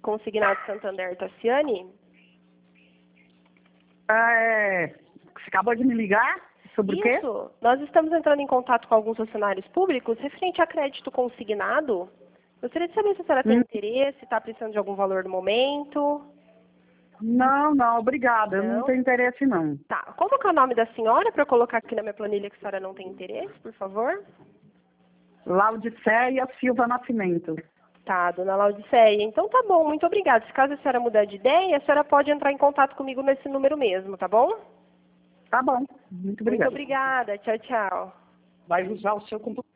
Consignado Santander, Tassiane? Você acabou de me ligar? Sobre o quê? Isso. Nós estamos entrando em contato com alguns funcionários públicos referente a crédito consignado. Gostaria de saber se a senhora tem interesse, está precisando de algum valor no momento. Não, obrigada. Eu não tenho interesse, não. Tá. Como que é o nome da senhora para eu colocar aqui na minha planilha que a senhora não tem interesse, por favor? Laudicéia Silva Nascimento. Tá, dona Laudicéia. Então tá bom, muito obrigada. Se caso a senhora mudar de ideia, a senhora pode entrar em contato comigo nesse número mesmo, tá bom? Tá bom. Muito obrigada. Muito obrigada. Tchau, tchau. Vai usar o seu computador.